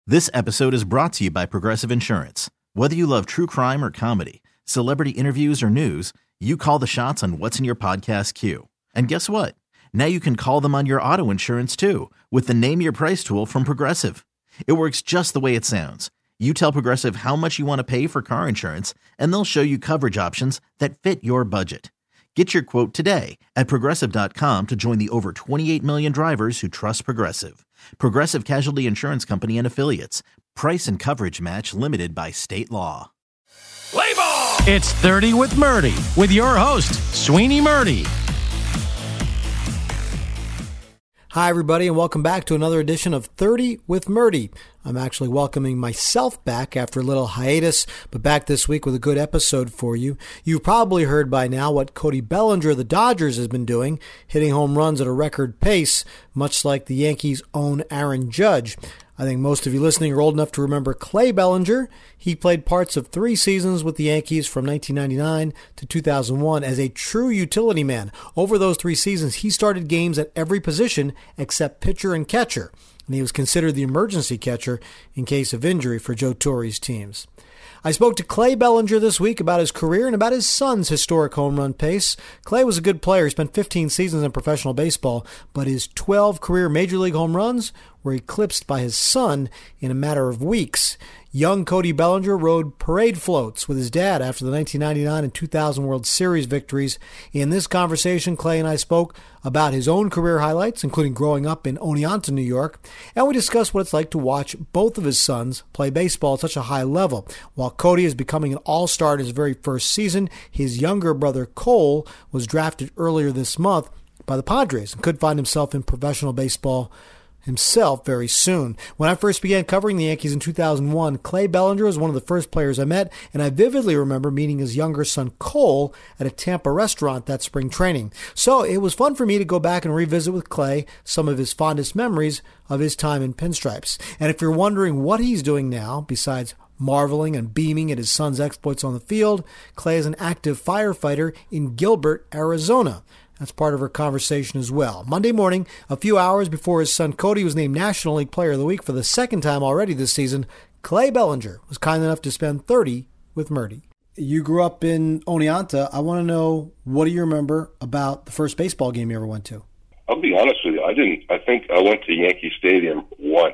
This episode is brought to you by Progressive Insurance. Whether you love true crime or comedy, celebrity interviews or news, you call the shots on what's in your podcast queue. And guess what? Now you can call them on your auto insurance too with the Name Your Price tool from Progressive. It works just the way it sounds. You tell Progressive how much you want to pay for car insurance, and they'll show you coverage options that fit your budget. Get your quote today at Progressive.com to join the over 28 million drivers who trust Progressive. Progressive Casualty Insurance Company and Affiliates. Price and coverage match limited by state law. Play ball! It's 30 with Murdy, with your host, Sweeney Murdy. Hi, everybody, and welcome back to another edition of 30 with Murdy. I'm actually welcoming myself back after a little hiatus, but back this week with a good episode for you. You've probably heard by now what Cody Bellinger of the Dodgers has been doing, hitting home runs at a record pace, much like the Yankees' own Aaron Judge. I think most of you listening are old enough to remember Clay Bellinger. He played parts of 3 seasons with the Yankees from 1999 to 2001 as a true utility man. Over those 3 seasons, he started games at every position except pitcher and catcher, and he was considered the emergency catcher in case of injury for Joe Torre's teams. I spoke to Clay Bellinger this week about his career and about his son's historic home run pace. Clay was a good player. He spent 15 seasons in professional baseball, but his 12 career Major League home runs were eclipsed by his son in a matter of weeks. Young Cody Bellinger rode parade floats with his dad after the 1999 and 2000 World Series victories. In this conversation, Clay and I spoke about his own career highlights, including growing up in Oneonta, New York, and we discussed what it's like to watch both of his sons play baseball at such a high level. While Cody is becoming an all-star in his very first season, his younger brother Cole was drafted earlier this month by the Padres and could find himself in professional baseball himself very soon. When I first began covering the Yankees in 2001, Clay Bellinger was one of the first players I met, and I vividly remember meeting his younger son Cole at a Tampa restaurant that spring training. So it was fun for me to go back and revisit with Clay some of his fondest memories of his time in pinstripes. And if you're wondering what he's doing now, besides marveling and beaming at his son's exploits on the field, Clay is an active firefighter in Gilbert, Arizona. That's part of our conversation as well. Monday morning, a few hours before his son Cody was named National League Player of the Week for the second time already this season, Clay Bellinger was kind enough to spend 30 with Murdy. You grew up in Oneonta. I want to know, what do you remember about the first baseball game you ever went to? I'll be honest with you. I think I went to Yankee Stadium once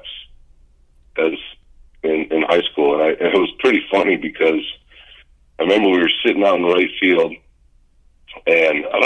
as in high school, and it was pretty funny because I remember we were sitting out in right field, and I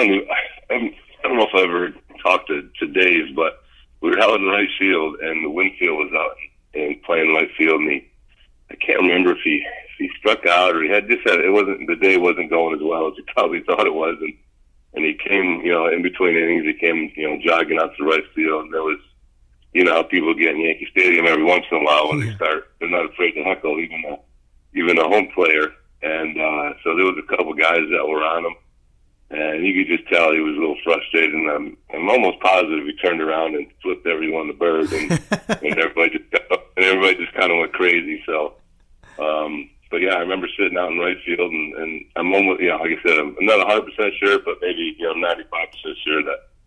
don't know if I ever talked to Dave, but we were out in right field, and the Winfield was out and playing right field, and I can't remember if he struck out or he had just said the day wasn't going as well as he probably thought it was, and he came, in between innings, he came, jogging out to right field, and there was, how people get in Yankee Stadium every once in a while when they're not afraid to heckle even a home player, and so there was a couple guys that were on him. And you could just tell he was a little frustrated, and I'm almost positive he turned around and flipped everyone the bird, and everybody just kind of went crazy. So, but yeah, I remember sitting out in right field, and I'm almost, like I said, I'm not 100% sure, but maybe 95% sure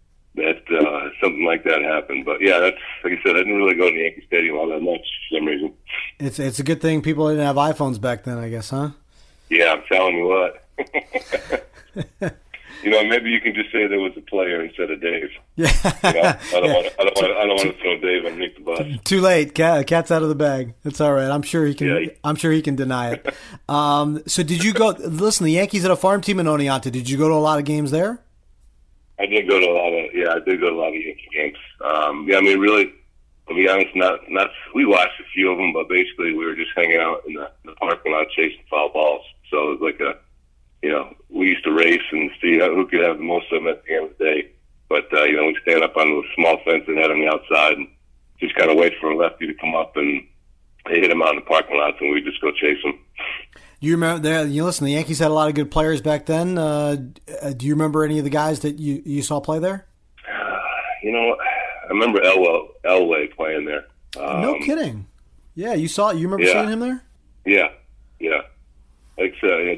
that something like that happened. But yeah, that's, like I said, I didn't really go to Yankee Stadium all that much for some reason. It's a good thing people didn't have iPhones back then, I guess, huh? Yeah, I'm telling you what. Maybe you can just say there was a player instead of Dave. Yeah. I don't want to throw Dave underneath the bus. Too late. Cat's out of the bag. It's all right. I'm sure he can. Yeah. I'm sure he can deny it. So did you go? Listen, the Yankees had a farm team in Oneonta. Did you go to a lot of games there? I did go to a lot of Yankee games. Really, to be honest, not. We watched a few of them, but basically we were just hanging out in the parking lot chasing foul balls. So it was like we used to race and see who could have the most of them at the end of the day. But, we'd stand up on the small fence and head on the outside and just kind of wait for a lefty to come up, and they hit him out in the parking lots, and we'd just go chase him. You remember, listen, the Yankees had a lot of good players back then. Do you remember any of the guys that you saw play there? I remember Elway playing there. No kidding. Yeah, you remember seeing him there? Yeah. Like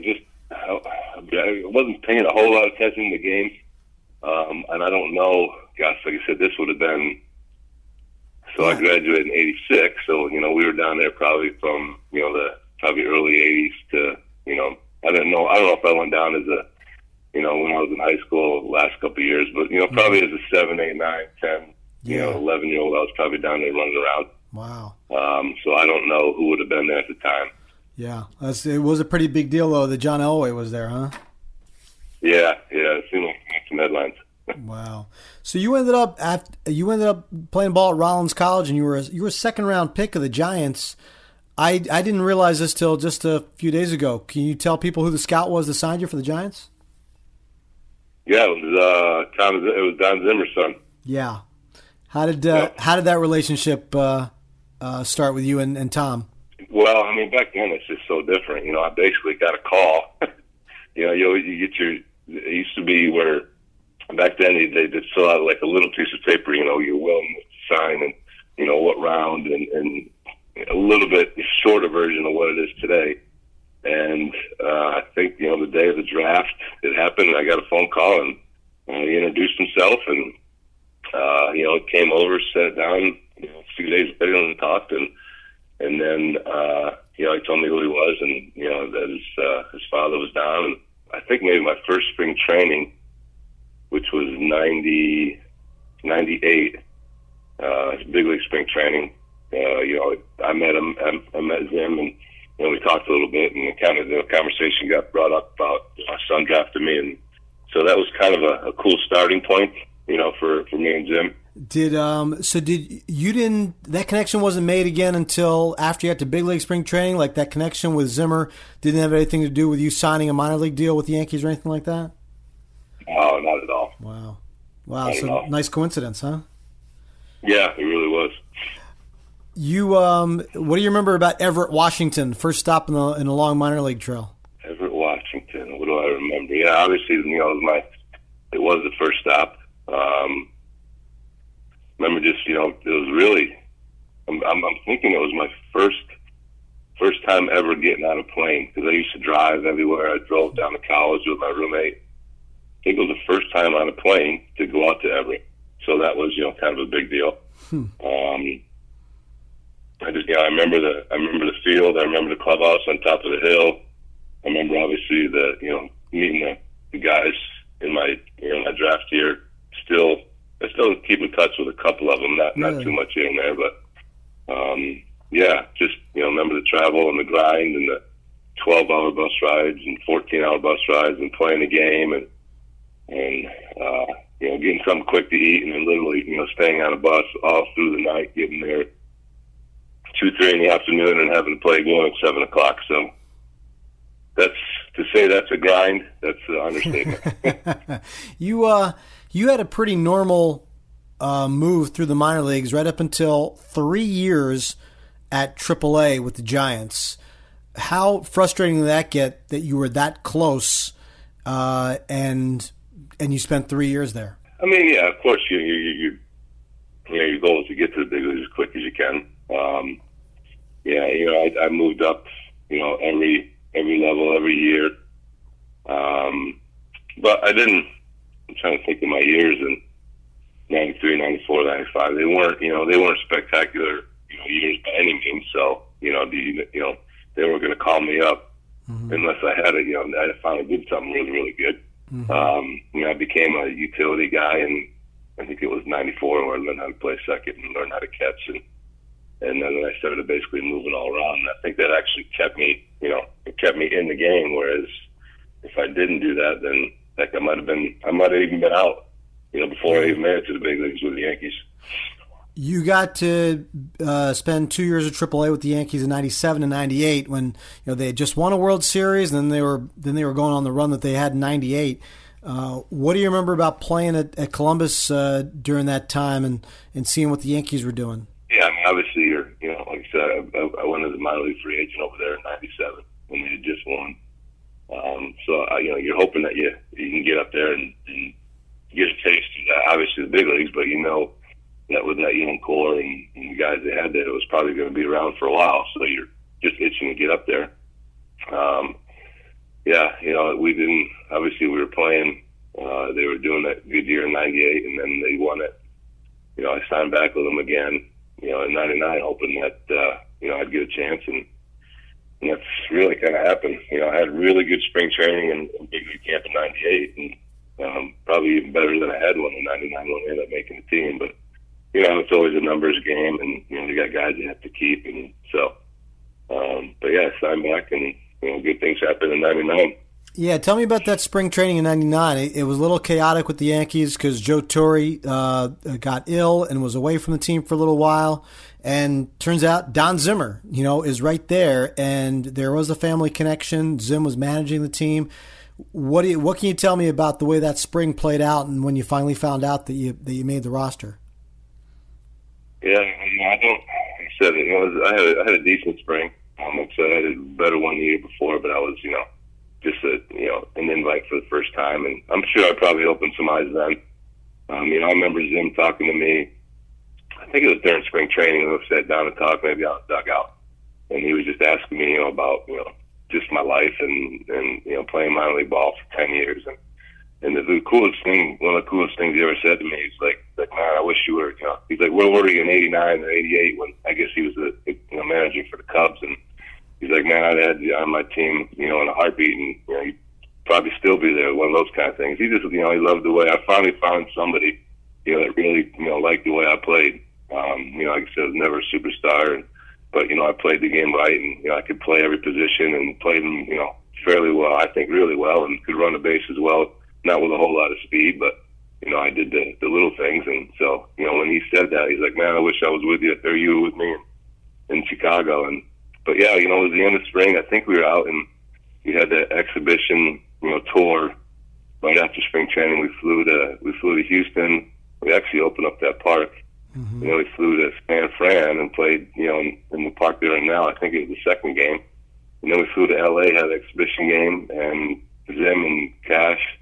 I wasn't paying a whole lot of attention to the games, and I don't know. Gosh, like I said, this would have been So I graduated in 86. So, we were down there probably from, the probably early 80s to, I don't know if I went down as a, when I was in high school the last couple of years, but, probably as a 7, 8, 9, 10, 11-year-old, I was probably down there running around. Wow. So I don't know who would have been there at the time. Yeah. It was a pretty big deal, though, that John Elway was there, huh? Yeah. It seemed like some headlines. Wow. So you ended up playing ball at Rollins College, and you were a second-round pick of the Giants. I didn't realize this till just a few days ago. Can you tell people who the scout was that signed you for the Giants? Yeah, it was Don Zimmer's son. Yeah. How did that relationship start with you and Tom? Well, back then it's just so different. I basically got a call. You get it used to be where back then they just fill out like a little piece of paper, you're willing to sign and, what round and a little bit shorter version of what it is today. And I think, the day of the draft, it happened, and I got a phone call, and he introduced himself, and, came over, sat down, a few days later and talked, and then, he told me who he was, and, that his father was down. And I think maybe my first spring training, which was 98, big league spring training, I met him, I met Zim, and, we talked a little bit, and the conversation got brought up about our son drafted me, and so that was kind of a cool starting point, for me and Zim. That connection wasn't made again until after you got to big league spring training? Like that connection with Zimmer didn't have anything to do with you signing a minor league deal with the Yankees or anything like that? No, not at all. Wow. So nice coincidence, huh? Yeah, it really was. You, what do you remember about Everett, Washington? First stop in the long minor league trail. Everett, Washington. What do I remember? Yeah, obviously, it was the first stop. Remember, just it was really. I'm thinking it was my first time ever getting on a plane, because I used to drive everywhere. I drove down to college with my roommate. I think it was the first time on a plane to go out to Everett, so that was kind of a big deal. I remember the field. I remember the clubhouse on top of the hill. I remember obviously meeting the guys in my draft year. I still keep in touch with a couple of them. Not too much here and there, but just remember the travel and the grind and the 12-hour bus rides and 14-hour bus rides and playing a game and getting something quick to eat, and then literally staying on a bus all through the night, getting there 2-3 in the afternoon and having to play a game at 7 o'clock. So that's a grind. That's an understatement. You had a pretty normal move through the minor leagues right up until 3 years at AAA with the Giants. How frustrating did that get that you were that close and you spent 3 years there? Yeah, of course your goal is to get to the big leagues as quick as you can. I moved up, every level, every year. But I didn't. I'm trying to think of my years in 93, 94, 95. They weren't spectacular, years by any means. So, they were going to call me up unless I had I finally did something really, really good. I became a utility guy, and I think it was 94 where I learned how to play second and learn how to catch, and then I started basically moving all around. And I think that actually kept me, it kept me in the game. Whereas if I didn't do that, then I might have even been out, before I even made it to the big leagues with the Yankees. You got to spend 2 years at AAA with the Yankees in '97 and '98 when they had just won a World Series, and then they were going on the run that they had in '98. What do you remember about playing at Columbus during that time and seeing what the Yankees were doing? Yeah, obviously you're, like I said, I went as a minor league free agent over there in '97 when they had just won. So you're hoping that you can get up there and get a taste of obviously the big leagues, but that with that young core and the guys they had there, it was probably going to be around for a while. So you're just itching to get up there. We didn't. Obviously, we were playing. They were doing that good year in '98, and then they won it. I signed back with them again. in '99, hoping that I'd get a chance, and that's really kind of happened. I had really good spring training and big league camp in '98, and probably even better than I had one in '99 when I ended up making the team. But it's always a numbers game, and you got guys you have to keep, and so. But yeah, I signed back, and good things happened in '99. Yeah, tell me about that spring training in '99. It was a little chaotic with the Yankees because Joe Torre got ill and was away from the team for a little while. And turns out Don Zimmer, is right there, and there was a family connection. Zim was managing the team. What can you tell me about the way that spring played out, and when you finally found out that you made the roster? Yeah, I said I had a decent spring. Like I said, I had a better one the year before, but I was just an invite for the first time, and I'm sure I probably opened some eyes then. I remember Zim talking to me. I think it was during spring training. We sat down and talked, maybe out the dugout, and he was just asking me, about just my life and playing minor league ball for 10 years, and the coolest thing, one of the coolest things he ever said to me, he's like, man, I wish you were, he's like, where were you in '89 or '88 when I guess he was the managing for the Cubs, and he's like, man, I'd had you on my team, in a heartbeat, and you'd probably still be there. One of those kind of things. He just, he loved the way I finally found somebody, that really, liked the way I played. Like I said, I was never a superstar, but I played the game right, and I could play every position and played them, fairly well. I think really well, and could run the base as well. Not with a whole lot of speed, but I did the little things, and so when he said that, he's like, man, I wish I was with you, or you with me in Chicago, and. But yeah, it was the end of spring. I think we were out and we had the exhibition, tour right after spring training. We flew to Houston. We actually opened up that park. Mm-hmm. We flew to San Fran and played, in the park there and now. I think it was the second game. And then we flew to LA, had an exhibition game, and Zim and Cash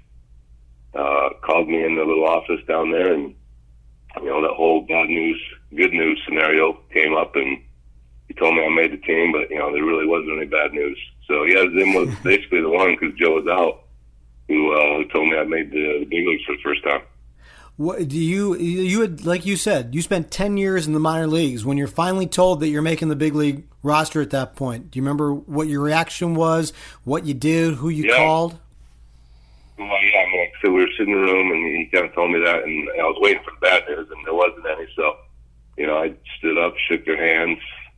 called me in the little office down there, and that whole bad news, good news scenario came up, and he told me I made the team, but there really wasn't any bad news. So yeah, Zim was basically the one, because Joe was out, who told me I made the big leagues for the first time. What do you had, like you said, you spent 10 years in the minor leagues. When you're finally told that you're making the big league roster at that point, do you remember what your reaction was, what you did, who you called? Well, yeah, so we were sitting in the room, and he kind of told me that, and I was waiting for the bad news, and there wasn't any. So, I stood up, shook their hands.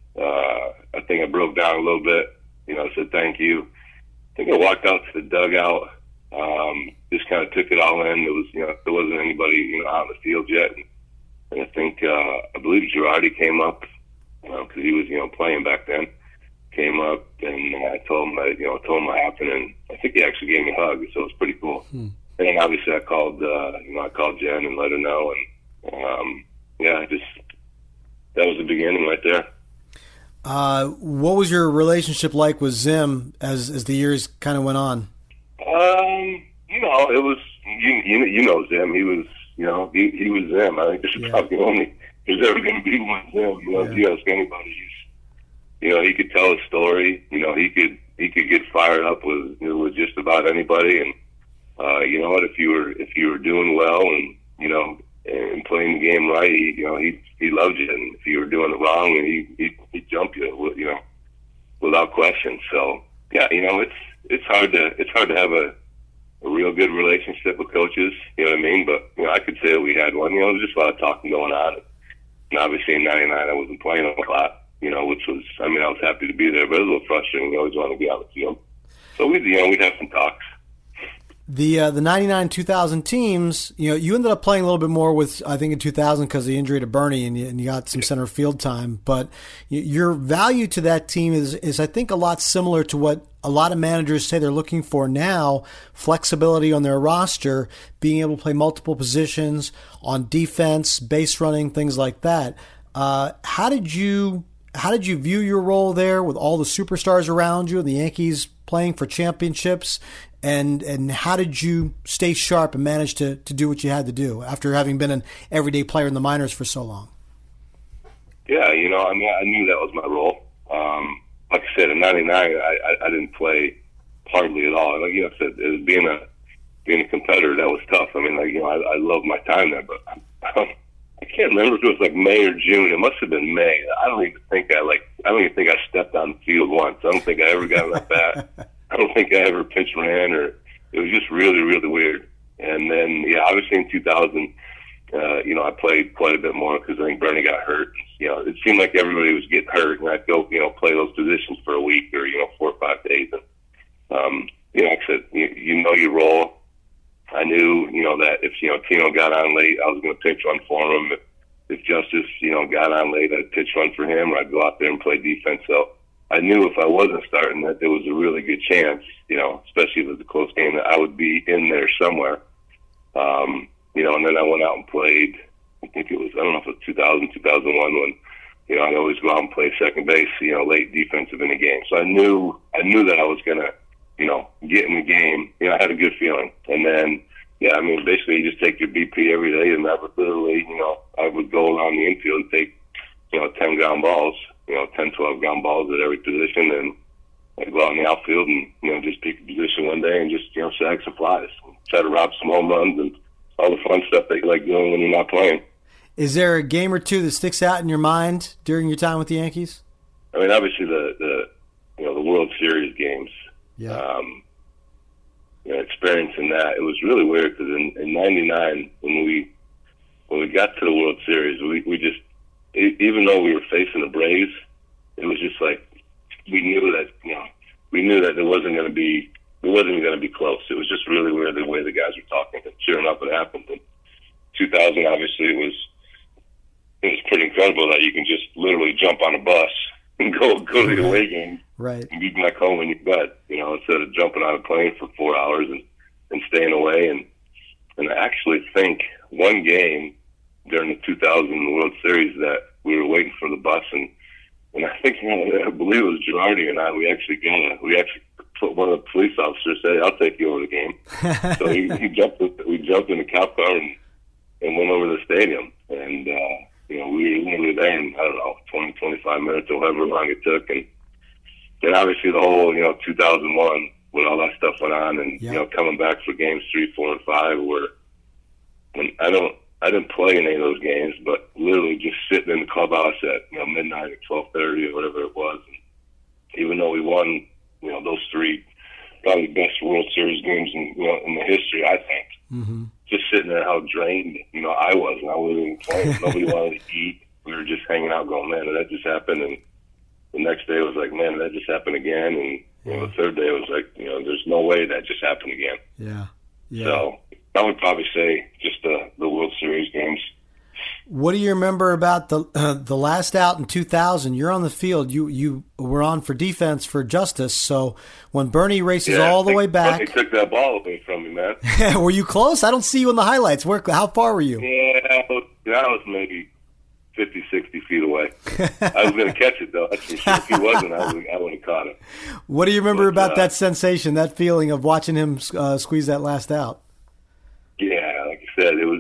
I think I broke down a little bit, said thank you. I think I walked out to the dugout, just kind of took it all in. It was, there wasn't anybody, out in the field yet. And I think, I believe Girardi came up, because he was, playing back then, came up, and I told him, what happened, and I think he actually gave me a hug, so it was pretty cool. And then obviously I called Jen and let her know, and, that was the beginning right there. What was your relationship like with Zim as the years kind of went on? It was Zim. He was, he was Zim. I think this is probably only there's ever going to be one Zim. If you ask anybody, he could tell a story. He could get fired up with just about anybody. And if you were doing well and and playing the game right, he loved you. And if you were doing it wrong, and he'd jump you, without question. So yeah, it's hard to have a real good relationship with coaches. You know what I mean? But I could say that we had one. There was just a lot of talking going on. And obviously in '99 I wasn't playing a lot. Which was, I was happy to be there, but it was a little frustrating. We always wanted to be on the field. So we'd have some talks. The 99-2000 teams, you ended up playing a little bit more with, I think, in 2000 because of the injury to Bernie, and you got some center field time. But your value to that team is, I think, a lot similar to what a lot of managers say they're looking for now: flexibility on their roster, being able to play multiple positions on defense, base running, things like that. How did you view your role there with all the superstars around you and the Yankees playing for championships? And how did you stay sharp and manage to do what you had to do after having been an everyday player in the minors for so long? Yeah, I knew that was my role. Like I said, in '99, I didn't play hardly at all. Like I said, it was being a competitor, that was tough. I love my time there, but I can't remember if it was like May or June. It must have been May. I don't even think I stepped on the field once. I don't think I ever got on that bat. I don't think I ever pitch ran, or it was just really, really weird. And then, obviously in 2000, I played quite a bit more because I think Bernie got hurt. It seemed like everybody was getting hurt, and I'd go, play those positions for a week or 4 or 5 days. And like I said, your role. I knew, that if Tino got on late, I was going to pitch run for him. If Justice, got on late, I'd pitch run for him, or I'd go out there and play defense. So I knew if I wasn't starting that there was a really good chance, especially if it was a close game, that I would be in there somewhere. And then I went out and played, I think it was, I don't know if it was 2000, 2001 when, I'd always go out and play second base, late defensive in the game. So I knew that I was going to, get in the game. I had a good feeling. And then, basically you just take your BP every day, and I would literally, I would go around the infield and take, 10 ground balls, 10, 12 ground balls at every position, and I'd go out in the outfield and, just pick a position one day and just, sag some flies, try to rob some home runs and all the fun stuff that you like doing when you're not playing. Is there a game or two that sticks out in your mind during your time with the Yankees? Obviously the World Series games. Yeah. Experiencing that, it was really weird because in '99 when we got to the World Series, we just, even though we were facing the Braves, it was just like we knew that it wasn't going to be close. It was just really weird the way the guys were talking. And sure enough, it happened. In 2000, obviously, it was pretty incredible that you can just literally jump on a bus and go to the away game, right, and be back home in your bed, instead of jumping on a plane for 4 hours and staying away. And I actually think one game during the 2000 World Series that we were waiting for the bus, and I think, I believe it was Girardi and I, we actually put one of the police officers said, "I'll take you over the game." So we jumped in the cop car and went over to the stadium. And, we were there in, 20, 25 minutes or however long it took. And then obviously the whole, 2001 when all that stuff went on, and, coming back for games 3, 4, and 5 where I didn't play in any of those games, but literally just sitting in the clubhouse at, midnight or 12:30 or whatever it was. And even though we won, those 3 probably best World Series games in the history, I think. Mm-hmm. Just sitting there, how drained, I was, and I wasn't even playing. Nobody wanted to eat. We were just hanging out going, man, did that just happen? And the next day it was like, man, did that just happen again? And the third day it was like, there's no way that just happened again. Yeah. So I would probably say just the World Series games. What do you remember about the last out in 2000? You're on the field. You were on for defense for Justice. So when Bernie races all the way back, they took that ball away from me, man. Were you close? I don't see you in the highlights. How far were you? Yeah, I was maybe 50, 60 feet away. I was going to catch it though. That's for sure. If he wasn't, I would have caught it. What do you remember about that sensation, that feeling of watching him squeeze that last out? Yeah, like I said, it was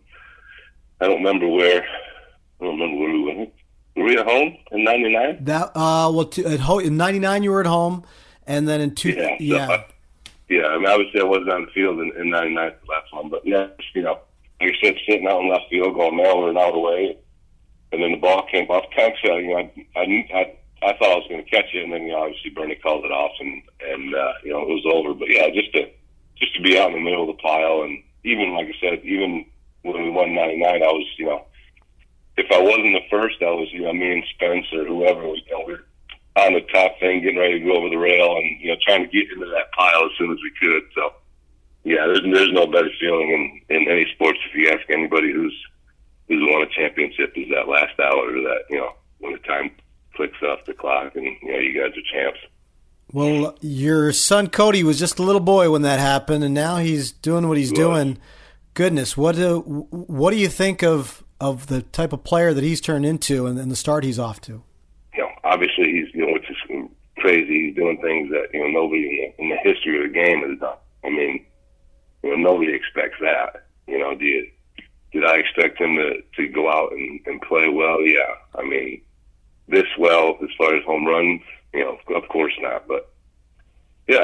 I don't remember where we went. Were we at home in '99? In '99 you were at home, and then in obviously I wasn't on the field in '99 the last one, but like I said, sitting out in left field, going we're an out away, and then the ball came off. I thought I was going to catch it, and then obviously Bernie called it off, and it was over. But just to be out in the middle of the pile, and even like I said, even when we won '99, I was, if I wasn't the first, I was, me and Spence or whoever was, we were on the top thing, getting ready to go over the rail, and trying to get into that pile as soon as we could. So, there's no better feeling in any sports. If you ask anybody who's won a championship, is that last out, or that when the time clicks off the clock, and you guys are champs. Well, your son Cody was just a little boy when that happened, and now he's doing what he's doing. Goodness, what do you think of the type of player that he's turned into and the start he's off to? Obviously he's which is crazy. He's doing things that nobody in the history of the game has done. I mean, nobody expects that. Did I expect him to go out and play well? Yeah. I mean, this well as far as home runs, of course not. But yeah,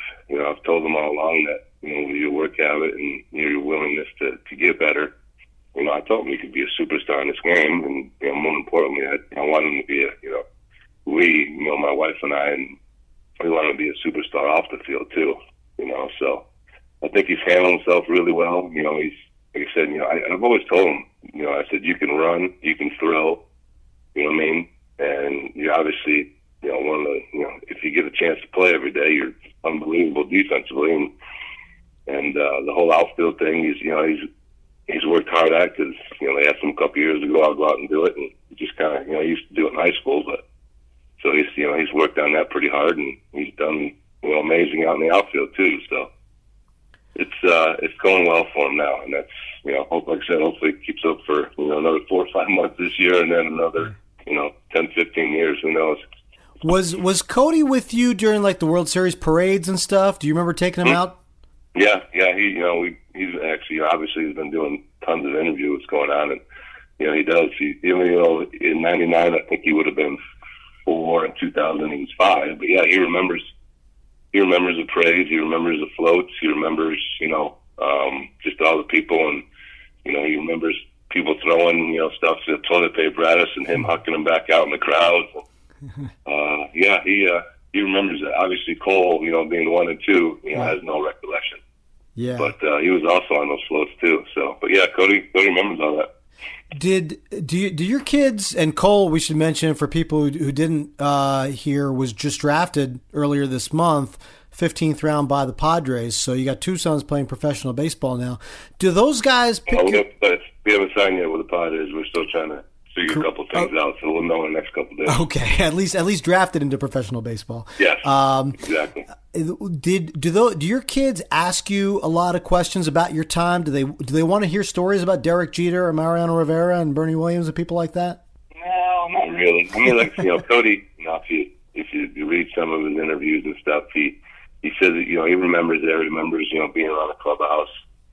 I've told him all along that. Your work habit and your willingness to get better. I told him he could be a superstar in this game, and more importantly, I want him to be my wife and I, and we want him to be a superstar off the field too. So I think he's handled himself really well. He's, like I said, I've always told him, I said, you can run, you can throw, you know what I mean? And you're obviously, one of the, if you get a chance to play every day, you're unbelievable defensively. And the whole outfield thing, he's worked hard at, because, they asked him a couple years ago, I'll go out and do it. And he just kind of, he used to do it in high school, but so he's worked on that pretty hard, and he's done, amazing out in the outfield too. So it's going well for him now. And that's, like I said, hopefully it keeps up for, another 4 or 5 months this year, and then another, 10, 15 years, who knows. Was Cody with you during like the World Series parades and stuff? Do you remember taking him out? Yeah. He's actually, obviously he's been doing tons of interviews going on, and he does. In '99, I think he would have been 4. In 2000, he was 5. But yeah, he remembers the parades. He remembers the floats. He remembers, just all the people, and he remembers people throwing, stuff to the toilet paper at us, and him hucking them back out in the crowd. He remembers that. Obviously, Cole, being 1 and 2, has no recollection. Yeah. But he was also on those floats too. So, but yeah, Cody remembers all that. Do your kids, and Cole, we should mention for people who didn't hear, was just drafted earlier this month, 15th round by the Padres. So you got 2 sons playing professional baseball now. Do those guys pick? We haven't signed yet with the Padres. We're still trying to figure a couple things out, so we'll know in the next couple of days. Okay, at least drafted into professional baseball. Yes, exactly. Do your kids ask you a lot of questions about your time? Do they want to hear stories about Derek Jeter or Mariano Rivera and Bernie Williams and people like that? No, not really. I mean, Cody. If you read some of his interviews and stuff, he says that he remembers it. He remembers being around the clubhouse.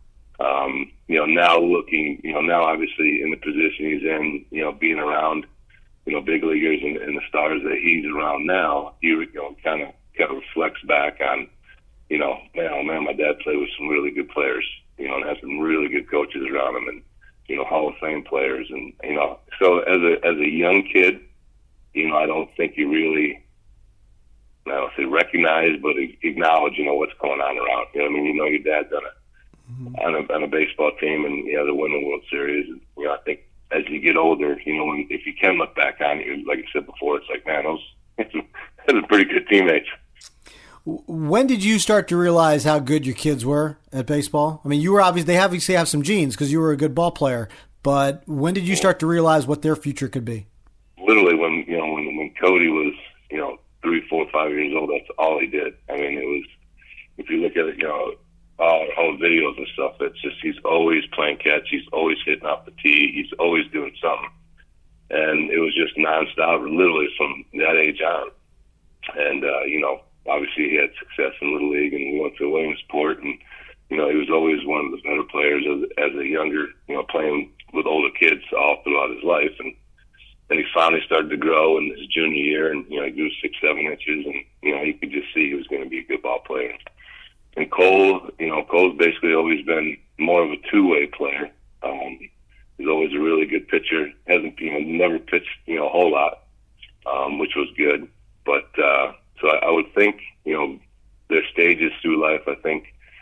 Now obviously in the position he's in, being around, big leaguers and the stars that he's around now, he kind of reflects back on, man, my dad played with some really good players, and had some really good coaches around him, and, Hall of Fame players. And, so as a young kid, I don't think you really, I don't say recognize, but acknowledge, what's going on around. Your dad's on a baseball team, and they're winning the World Series. And, I think as you get older, if you can look back on it, like I said before, it's like, man, those are pretty good teammates. When did you start to realize how good your kids were at baseball? I mean, they obviously have some genes because you were a good ball player. But when did you start to realize what their future could be? Literally, when Cody was 3, 4, 5 years old, that's all he did. I mean, it was, if you look at it, our own videos and stuff, it's just he's always playing catch, he's always hitting off the tee, he's always doing something, and it was just nonstop, literally from that age on. And obviously he had success in Little League, and we went to Williamsport, and he was always one of the better players as a younger, playing with older kids all throughout his life. And then he finally started to grow in his junior year, and he grew 6, 7 inches, and you could just see he was going to be a good ball player. And Cole's basically always been more of a two-way player. He's always a really good pitcher. Hasn't never pitched a whole lot, which was good. But so I would think their stages through life. I think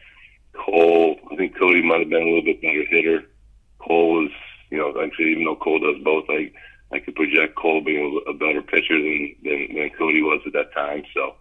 Cody might have been a little bit better hitter. Cole was like I said, even though Cole does both, I could project Cole being a better pitcher than Cody was at that time. So.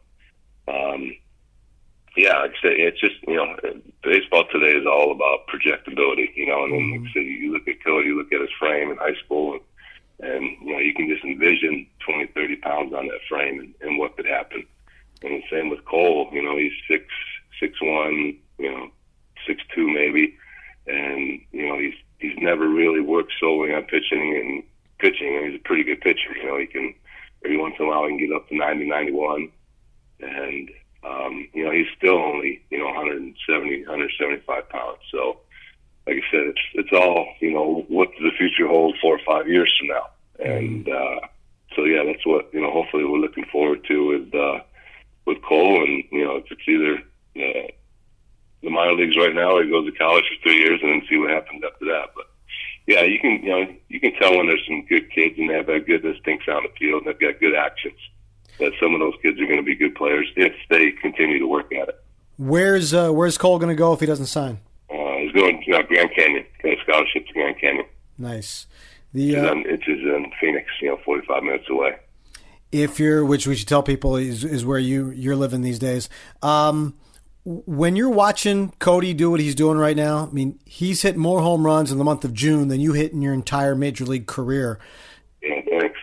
Yeah, like I say, it's just, baseball today is all about projectability, and then like I say, you look at Cody, you look at his frame in high school, and you can just envision 20, 30 pounds on that frame and what could happen. And the same with Cole, he's 6'1", 6'2" maybe, and, he's never really worked solely on pitching, and he's a pretty good pitcher. He can, every once in a while, he can get up to 90, 91, and, he's still only, 170, 175 pounds. So, like I said, it's all, what does the future hold 4 or 5 years from now? And, so yeah, that's what, hopefully we're looking forward to with Cole. And, if it's either, the minor leagues right now, or he goes to college for 3 years and then see what happens after that. But yeah, you can tell when there's some good kids and they have that good instincts on the field and they've got good actions. That some of those kids are going to be good players if they continue to work at it. Where's Cole going to go if he doesn't sign? He's going to Grand Canyon. Got a scholarship to Grand Canyon. Nice. It's in Phoenix, 45 minutes away. Which we should tell people is where you're living these days. When you're watching Cody do what he's doing right now, I mean, he's hit more home runs in the month of June than you hit in your entire major league career. Yeah, thanks.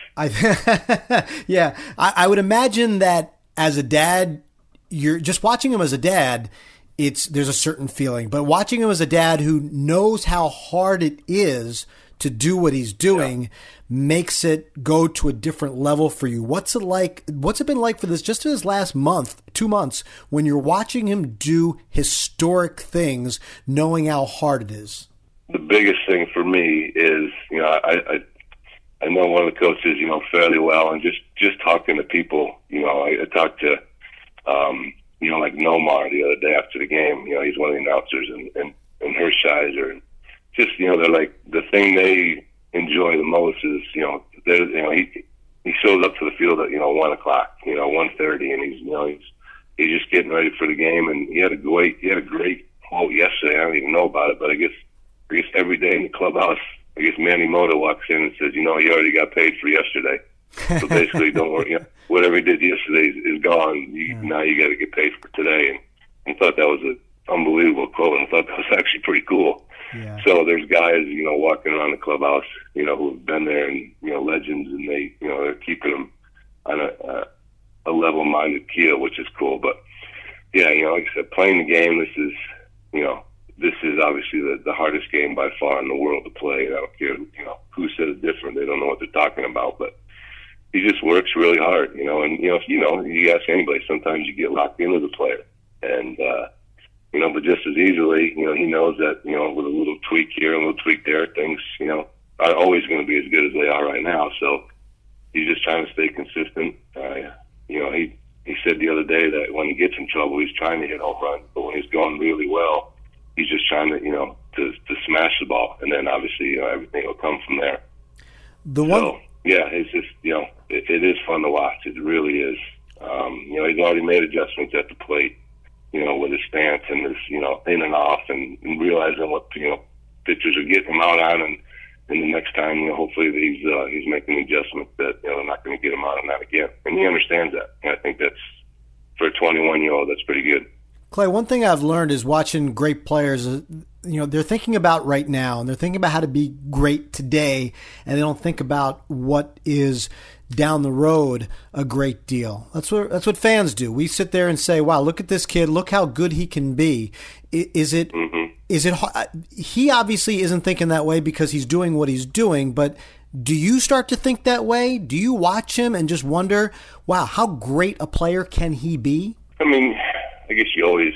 I would imagine that as a dad, you're just watching him as a dad. There's a certain feeling, but watching him as a dad who knows how hard it is to do what he's doing makes it go to a different level for you. What's it been like for this last month, 2 months, when you're watching him do historic things, knowing how hard it is? The biggest thing for me is, I know one of the coaches, fairly well, and just talking to people, I talked to, like Nomar the other day after the game. He's one of the announcers, and Hershiser, and just, they're like, the thing they enjoy the most is, he shows up to the field at 1 o'clock, 1:30, and he's just getting ready for the game, and he had a great quote yesterday. I don't even know about it, but I guess every day in the clubhouse, Manny Mota walks in and says, you already got paid for yesterday. So basically, don't worry. Whatever he did yesterday is gone. Now you got to get paid for today. And I thought that was an unbelievable quote, and I thought that was actually pretty cool. Yeah. So there's guys, walking around the clubhouse, who have been there and, legends, and they, they're keeping them on a level-minded keel, which is cool. But yeah, like I said, playing the game, this is obviously the hardest game by far in the world to play. And I don't care, who said it different. They don't know what they're talking about, but he just works really hard, and, if you ask anybody, sometimes you get locked into the player. And, but just as easily, he knows that, with a little tweak here, a little tweak there, things, are always going to be as good as they are right now. So he's just trying to stay consistent. He said the other day that when he gets in trouble, he's trying to hit home runs, but when he's going really well, he's just trying to, to smash the ball. And then obviously, everything will come from there. Yeah, it's just, it is fun to watch. It really is. He's already made adjustments at the plate, with his stance and his, in and off, and realizing what, pitchers are getting him out on, and the next time, hopefully he's making adjustments that, they're not going to get him out on that again. And he understands that. And I think that's, for a 21-year-old, that's pretty good. Clay, one thing I've learned is watching great players, they're thinking about right now, and they're thinking about how to be great today, and they don't think about what is down the road a great deal. That's what fans do. We sit there and say, wow, look at this kid. Look how good he can be. Is it, he obviously isn't thinking that way because he's doing what he's doing, but do you start to think that way? Do you watch him and just wonder, wow, how great a player can he be? I mean, I guess you always,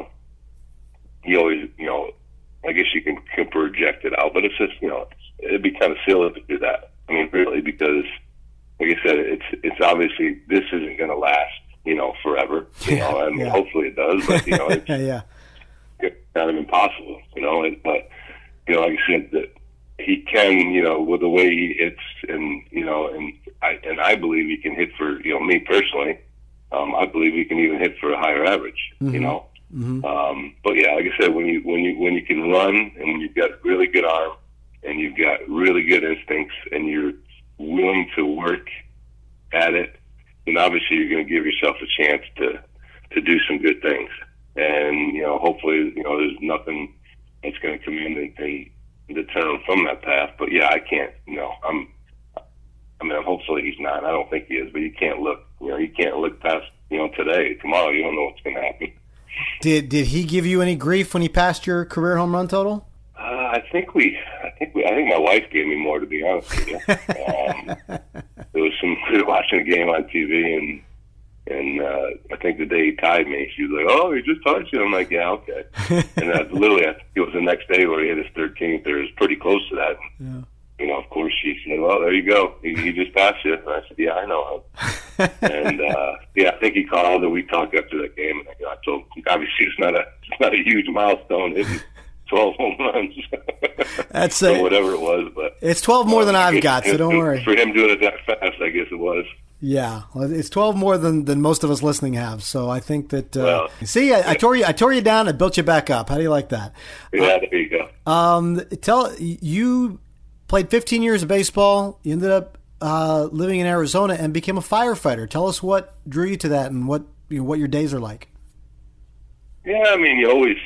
I guess you can project it out, but it's just, it'd be kind of silly to do that. I mean, really, because, like I said, it's obviously, this isn't going to last, forever, hopefully it does, but, it's kind of impossible, but, like I said, that he can, with the way he hits, and, and I believe he can hit for, me personally, I believe he can even hit for a higher average, Mm-hmm. But yeah, like I said, when you can run, and when you've got a really good arm, and you've got really good instincts, and you're willing to work at it, then obviously you're going to give yourself a chance to do some good things. And hopefully, there's nothing that's going to come in and deter him from that path. But yeah, I can't. Hopefully he's not. I don't think he is, but you can't look. You can't look past today. Tomorrow, you don't know what's going to happen. Did he give you any grief when he passed your career home run total? I think my wife gave me more, to be honest with you. There was we were watching a game on TV, and I think the day he tied me, she was like, "Oh, he just touched you." I'm like, "Yeah, okay." And literally, I think it was the next day where he hit his 13th, or it was pretty close to that. Yeah. Of course, she said, "Well, there you go. He just passed you." And I said, "Yeah, I know." And I think he called, and we talked after that game. And I told him, obviously, it's not a huge milestone. 12 home runs. That's or whatever it was, but it's 12 more than I've got, so don't worry. For him doing it that fast, I guess it was. Yeah, well, it's 12 more than most of us listening have. So I think that. See, I tore you down. I built you back up. How do you like that? Yeah, there you go. You played 15 years of baseball. You ended up living in Arizona and became a firefighter. Tell us what drew you to that and what your days are like. Yeah, I mean, you always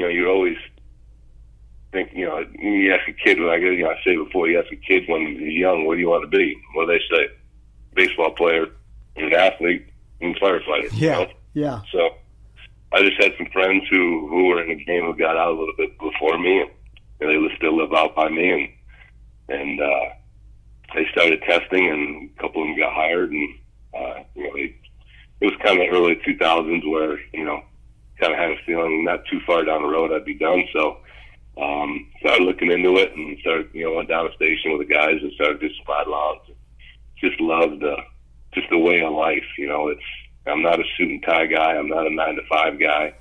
think, you ask a kid, I say before, you ask a kid when you're young, what do you want to be? Well, they say baseball player, an athlete, and firefighter. Yeah, yeah. So I just had some friends who were in the game who got out a little bit before me, and they still live out by me, and they started testing, and a couple of them got hired, and it was kind of early 2000s where kind of had a feeling not too far down the road I'd be done. So started looking into it and started, went down to the station with the guys and started doing some ride-alongs. Just loved just the way of life. I'm not a suit and tie guy. I'm not a 9-to-5 guy.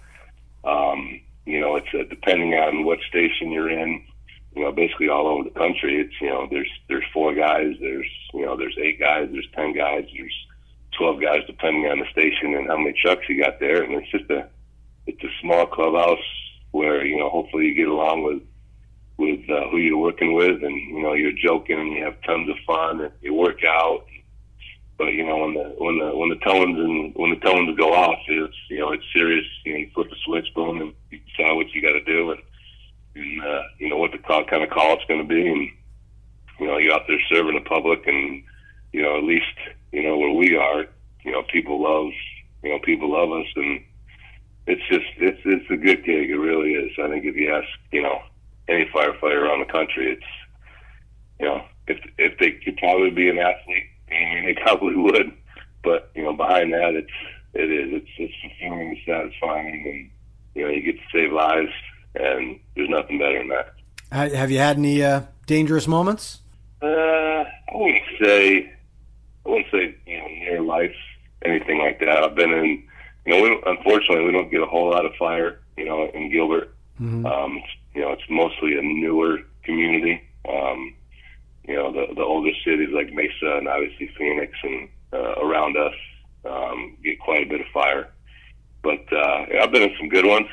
It's depending on what station you're in. Basically all over the country. It's there's 4 guys. There's 8 guys. There's 10 guys. There's 12 guys depending on the station and how many trucks you got there. And it's just it's a small clubhouse where hopefully you get along with who you're working with, and you're joking and you have tons of fun and you work out. But when the tones go off, it's serious. You flip a switch, boom, and you decide what you got to do, and what the kind of call it's going to be, and you're out there serving the public, and at least where we are, people love us, and it's a good gig. It really is. I think if you ask any firefighter around the country, it's if they could probably be an athlete, they probably would, but behind that it's fulfilling and satisfying, and you get to save lives, and there's nothing better than that. Have you had any dangerous moments? I wouldn't say near life, anything like that. I've been in, unfortunately we don't get a whole lot of fire, in Gilbert. Mm-hmm. It's mostly a newer community. The older cities like Mesa and obviously Phoenix and around us get quite a bit of fire. But I've been in some good ones.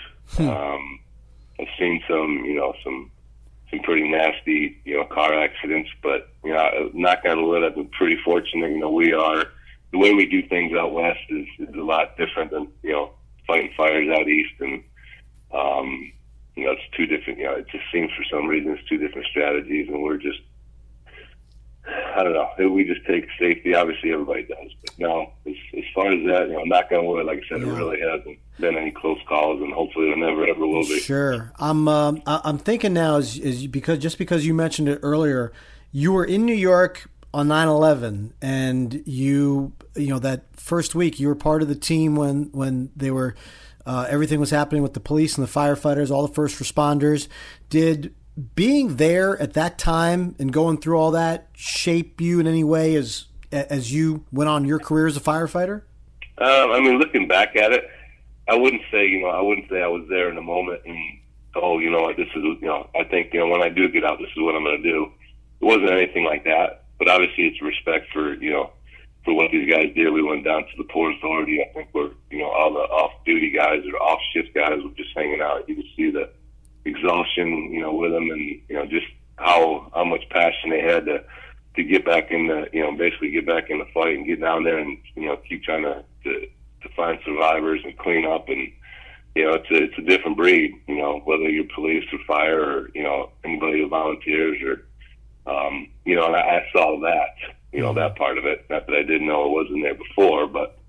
I've seen some pretty nasty, car accidents, but, knock on wood, I've been pretty fortunate. The way we do things out west is a lot different than, fighting fires out east. And, it's two different, it just seems for some reason it's two different strategies, and we're just, I don't know, we just take safety. Obviously everybody does, but no, as far as that, knock on wood, like I said, It really hasn't been any close calls, and hopefully it never ever will be. Sure. I'm thinking now because you mentioned it earlier, you were in New York on 9/11, and that first week you were part of the team when they were everything was happening with the police and the firefighters, all the first responders. Did being there at that time and going through all that shape you in any way as you went on your career as a firefighter? Looking back at it, I wouldn't say I was there in the moment and, this is, I think, when I do get out, this is what I'm going to do. It wasn't anything like that, but obviously it's respect for what these guys did. We went down to the Port Authority. I think we're, all the off-duty guys or off-shift guys were just hanging out. You could see the exhaustion, with them, and, just how much passion they had to get back in the, basically get back in the fight and get down there and, keep trying to find survivors and clean up. And, it's a different breed, whether you're police or fire or, anybody who volunteers or, and I saw that, that part of it. Not that I didn't know it wasn't there before, but,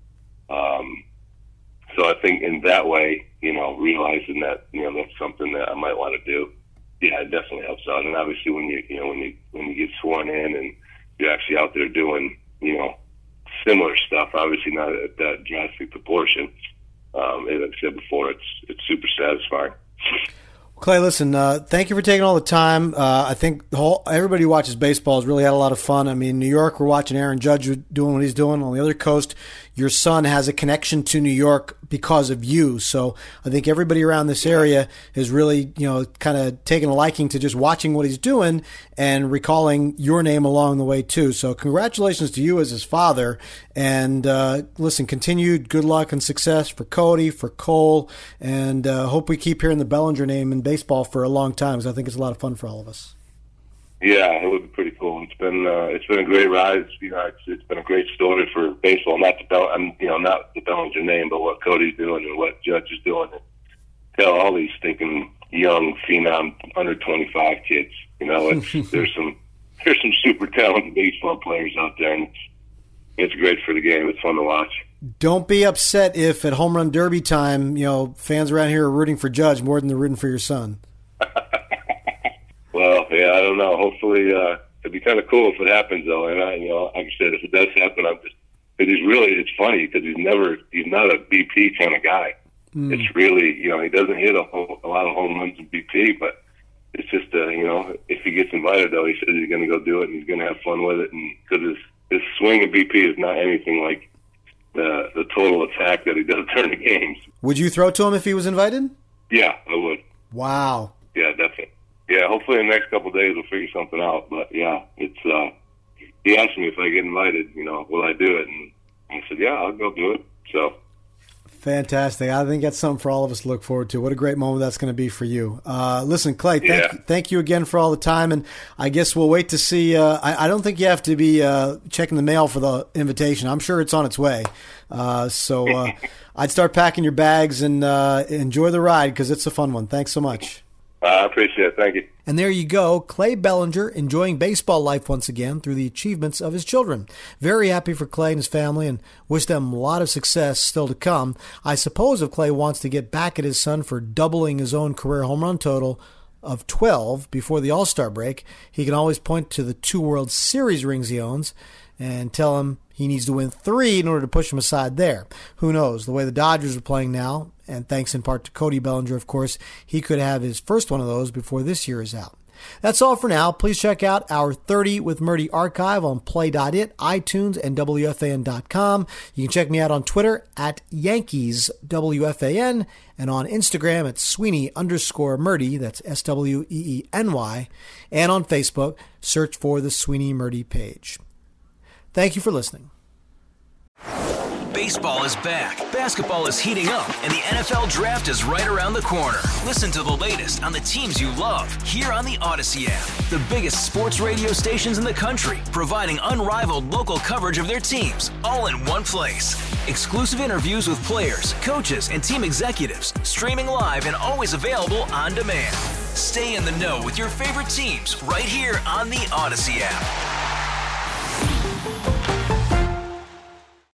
so I think in that way, realizing that, that's something that I might want to do. Yeah, it definitely helps out. And obviously when you get sworn in and you're actually out there doing, similar stuff, obviously not at that drastic proportion. As I've said before, it's super satisfying. Clay, listen, thank you for taking all the time. I think everybody who watches baseball has really had a lot of fun. I mean, New York, we're watching Aaron Judge doing what he's doing. On the other coast, your son has a connection to New York because of you. So I think everybody around this area is really, kind of taking a liking to just watching what he's doing and recalling your name along the way too. So congratulations to you as his father. And listen, continued good luck and success for Cody, for Cole, and hope we keep hearing the Bellinger name in baseball for a long time, because I think it's a lot of fun for all of us. Yeah, it would be pretty cool. It's been a great ride. It's been a great story for baseball. Not the Bellinger name, but what Cody's doing and what Judge is doing. And tell all these stinking young phenom under 25 kids. There's some super talented baseball players out there, and it's great for the game. It's fun to watch. Don't be upset if at home run derby time, fans around here are rooting for Judge more than they're rooting for your son. Well, yeah, I don't know. Hopefully, it'd be kind of cool if it happens, though. And like I said, if it does happen, it's funny because he's not a BP kind of guy. It's really, he doesn't hit a lot of home runs in BP, but it's just, if he gets invited, though, he says he's going to go do it and he's going to have fun with it. And because his swing in BP is not anything like the total attack that he does during the games. Would you throw to him if he was invited? Yeah, I would. Wow. Yeah, definitely. Yeah, hopefully in the next couple of days we'll figure something out. But yeah, it's he asked me if I get invited, will I do it? And I said, yeah, I'll go do it. So fantastic. I think that's something for all of us to look forward to. What a great moment that's going to be for you. Listen, Clay, thank you again for all the time. And I guess we'll wait to see. I don't think you have to be checking the mail for the invitation. I'm sure it's on its way. So I'd start packing your bags and enjoy the ride because it's a fun one. Thanks so much. I appreciate it. Thank you. And there you go, Clay Bellinger enjoying baseball life once again through the achievements of his children. Very happy for Clay and his family and wish them a lot of success still to come. I suppose if Clay wants to get back at his son for doubling his own career home run total of 12 before the All-Star break, he can always point to the 2 World Series rings he owns and tell him he needs to win 3 in order to push him aside there. Who knows? The way the Dodgers are playing now, and thanks in part to Cody Bellinger, of course, he could have his first one of those before this year is out. That's all for now. Please check out our 30 with Murdy archive on play.it, iTunes, and WFAN.com. You can check me out on Twitter at YankeesWFAN and on Instagram at Sweeney_Murdy, that's SWEENY, and on Facebook, search for the Sweeney Murdy page. Thank you for listening. Baseball is back, basketball is heating up, and the NFL Draft is right around the corner. Listen to the latest on the teams you love here on the Odyssey app. The biggest sports radio stations in the country, providing unrivaled local coverage of their teams, all in one place. Exclusive interviews with players, coaches, and team executives, streaming live and always available on demand. Stay in the know with your favorite teams right here on the Odyssey app.